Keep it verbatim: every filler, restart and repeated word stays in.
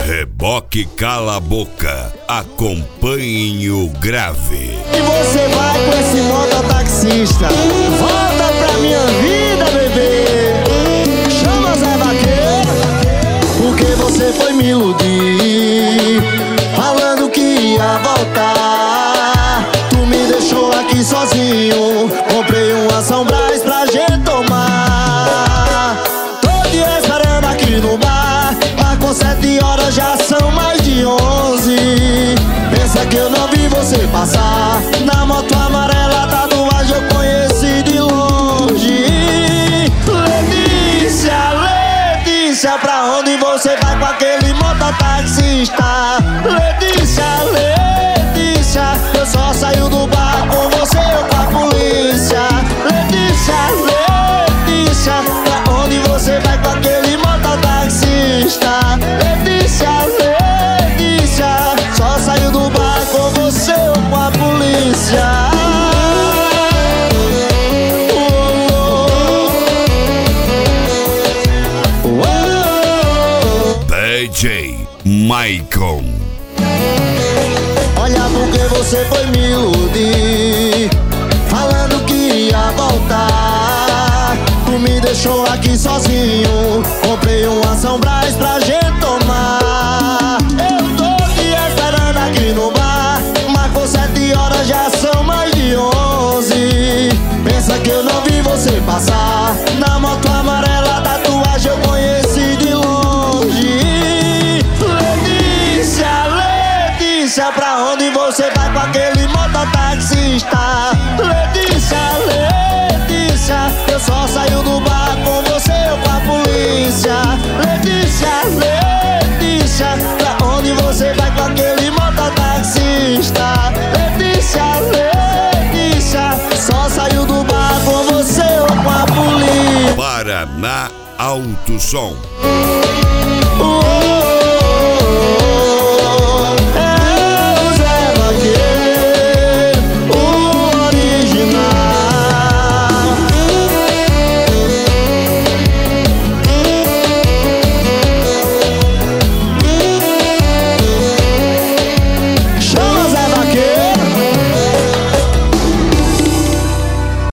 Reboque Cala a Boca, acompanhe o grave. E você vai com esse mototaxista, volta pra minha vida, bebê. Chama Zé Vaqueiro, porque você foi me iludir, falando que ia voltar. Tu me deixou aqui sozinho, comprei uma São Brás pra gente tomar. Tô te esperando aqui no bar, marcou sete horas, já são mais de onze. Pensa que eu não vi você passar, na moto amarela, tatuagem eu conheci de longe. Letícia, Letícia, pra onde você vai com aquele mototaxista? Letícia, Letícia, eu só saio do bar com você ou com a polícia. Letícia, Letícia, pra onde você vai com aquele mototaxista? Letícia, Letícia, só saio do bar com você ou com a polícia. D J Maicon. Olha porque você foi me iludir, falando que ia voltar. Tu me deixou aqui sozinho, comprei uma São Brás pra gente tomar. Eu tô te esperando aqui no bar, marcou sete horas, já são mais de onze. Pensa que eu não vi você passar, na moto amarela, tatuagem eu conheci de longe. Letícia, Letícia, pra onde você vai com aquele mototaxista? Letícia, Letícia, eu só saio do bar com você ou com a polícia. Letícia, Letícia, pra onde você vai com aquele mototaxista? Letícia, Letícia, só saio do bar com você ou com a polícia. Paraná Alto Som. Oh,